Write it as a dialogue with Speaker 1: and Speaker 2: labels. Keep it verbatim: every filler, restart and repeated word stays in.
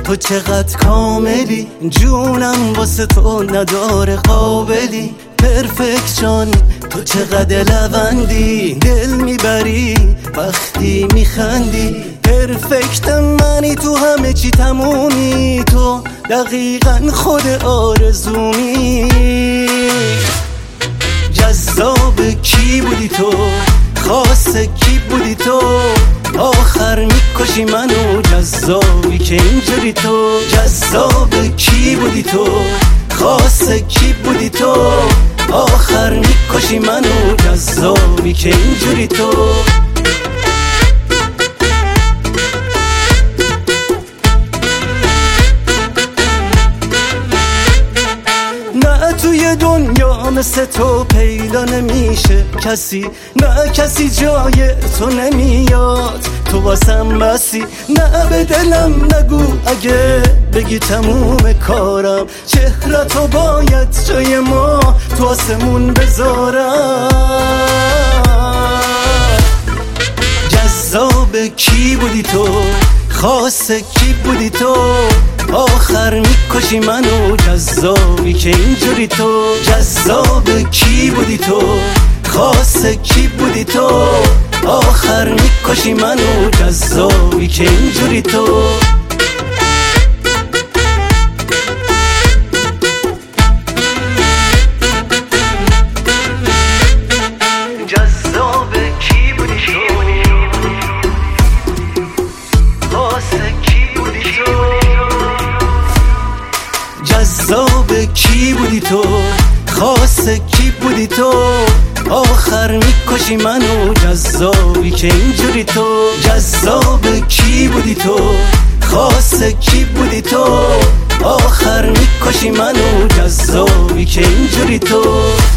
Speaker 1: تو چقدر کاملی، جونم واسه تو نداره قابلی. پرفکشن تو چقدر لوندی، دل میبری وقتی میخندی. پرفکت منی، تو همه چی تمومی، تو دقیقا خود آرزومی. جذاب کی بودی تو، خاص کی بودی تو، آخر میکشی منو. جذابی که اینجوری تو، جذاب کی بودی تو، خاص کی بودی تو، آخر میکشی منو. جذابی که اینجوری تو. نه توی دنیا مثل تو پیدا نمیشه کسی، نه کسی جای تو نمیاد، تو واسم بسی. نه به دلم نگو اگه بگی تموم کارم، چهرتو باید جای ما تو آسمون بذارم. جذاب کی بودی تو، خاص کی بودی تو، آخر میکشی منو. جذابی که اینجوری تو، جذاب کی بودی تو، خاص کی بودی تو، آخر میکشی منو. جذابی که اینجوری تو. جذاب کی بودی تو، خاص کی بودی تو، جذاب کی بودی تو، خاص کی بودی تو، آخر میکشی منو. جذابی که اینجوری تو، جذاب کی بودی تو، خاص کی بودی تو، آخر میکشی منو. جذابی که اینجوری تو.